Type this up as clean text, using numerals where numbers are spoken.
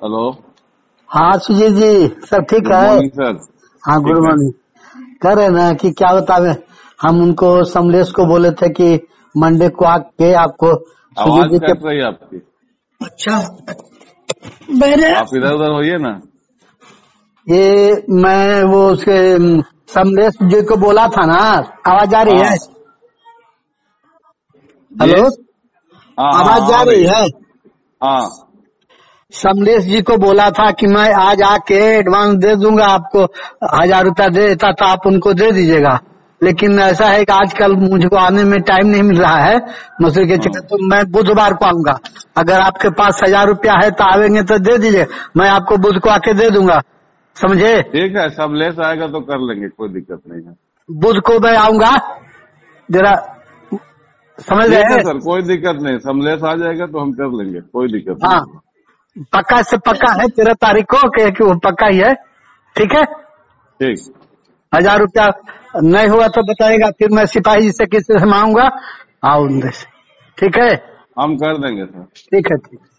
Hello. हाँ सुजीत जी, सब ठीक गुड है? Morning sir. हाँ गुड ठीक है। मॉर्निंग। कह रहे ना कि क्या बतावे, हम उनको समलेश को बोले थे कि मंडे को आके आपको सुजीत आवाज जी के। कट रही है आपकी। अच्छा, मैंने आप इधर उधर होइए ना। ये मैं वो उसके समलेश जी को बोला था ना। आवाज आ रही हाँ है? जी। हेलो, हाँ हाँ आवाज हाँ, आ आ रही रही है। है? हाँ समलेश जी को बोला था कि मैं आज आके एडवांस दे दूंगा आपको, 1000 रुपया दे देता तो आप उनको दे दीजिएगा। लेकिन ऐसा है कि आजकल मुझको आने में टाइम नहीं मिल रहा है मसूरी के हाँ चक्कर, तो मैं बुधवार को आऊंगा। अगर आपके पास 1000 रुपया है तो आवेंगे तो दे दीजिए, मैं आपको बुध को आके दे दूंगा, समझे? ठीक है, सब लेस आएगा तो कर लेंगे, कोई दिक्कत नहीं है। बुध को मैं आऊंगा, जरा समझ ठीक है रहे हैं? सर, कोई दिक्कत नहीं, समलेस आ जाएगा तो हम कर लेंगे, कोई दिक्कत हाँ, नहीं। पक्का से पक्का है 13 तारीख को कि वो पक्का ही है? ठीक है, ठीक। 1000 रुपया नहीं हुआ तो बताएगा, फिर मैं सिपाही से किसी से मांगूंगा। आओ उनसे, ठीक है? हम कर देंगे सर। ठीक है, ठीक।